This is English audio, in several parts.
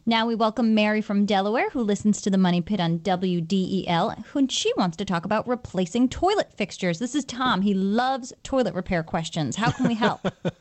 Now we welcome Mary from Delaware, who listens to the Money Pit on WDEL, and she wants to talk about replacing toilet fixtures. This is Tom. He loves toilet repair questions. How can we help?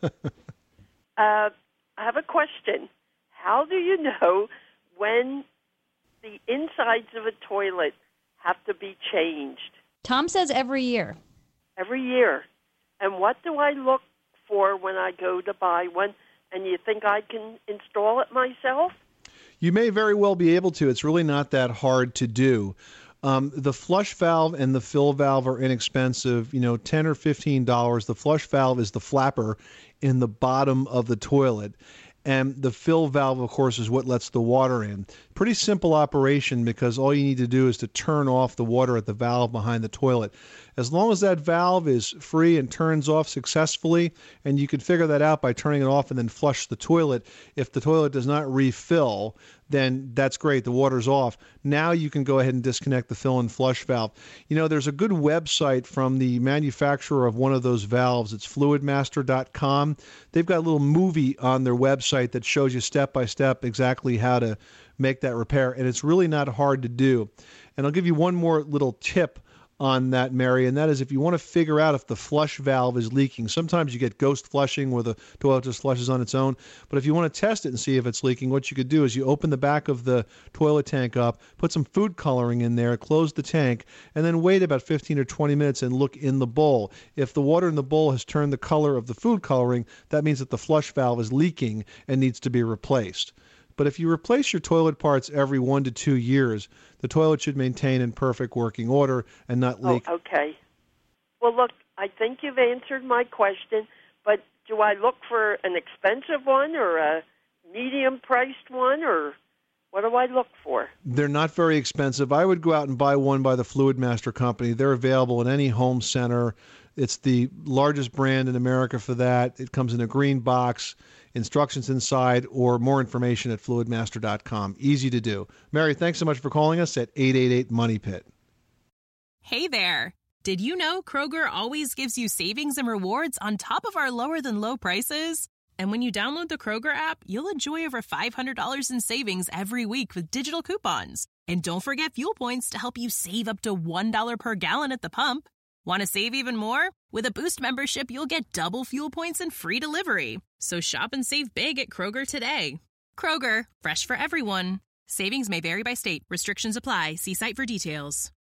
I have a question. How do you know when the insides of a toilet have to be changed? Tom says every year. Every year. And what do I look for when I go to buy one? And you think I can install it myself? You may very well be able to. It's really not that hard to do. The flush valve and the fill valve are inexpensive, $10 or $15. The flush valve is the flapper in the bottom of the toilet. And the fill valve, of course, is what lets the water in. Pretty simple operation because all you need to do is to turn off the water at the valve behind the toilet. As long as that valve is free and turns off successfully, and you can figure that out by turning it off and then flush the toilet. If the toilet does not refill, then that's great. The water's off. Now you can go ahead and disconnect the fill and flush valve. There's a good website from the manufacturer of one of those valves. It's fluidmaster.com. They've got a little movie on their website that shows you step by step exactly how to make that repair, and it's really not hard to do. And I'll give you one more little tip on that, Mary, and that is if you want to figure out if the flush valve is leaking. Sometimes you get ghost flushing where the toilet just flushes on its own, but if you want to test it and see if it's leaking, what you could do is you open the back of the toilet tank up, put some food coloring in there, close the tank, and then wait about 15 or 20 minutes and look in the bowl. If the water in the bowl has turned the color of the food coloring, that means that the flush valve is leaking and needs to be replaced. But if you replace your toilet parts every 1 to 2 years, the toilet should maintain in perfect working order and not leak. Oh, okay. Well, look, I think you've answered my question, but do I look for an expensive one or a medium-priced one, or what do I look for? They're not very expensive. I would go out and buy one by the Fluidmaster Company. They're available in any home center. It's the largest brand in America for that. It comes in a green box, instructions inside, or more information at fluidmaster.com. Easy to do. Mary, thanks so much for calling us at 888-MONEY-PIT. Hey there. Did you know Kroger always gives you savings and rewards on top of our lower-than-low prices? And when you download the Kroger app, you'll enjoy over $500 in savings every week with digital coupons. And don't forget fuel points to help you save up to $1 per gallon at the pump. Want to save even more? With a Boost membership, you'll get double fuel points and free delivery. So shop and save big at Kroger today. Kroger, fresh for everyone. Savings may vary by state. Restrictions apply. See site for details.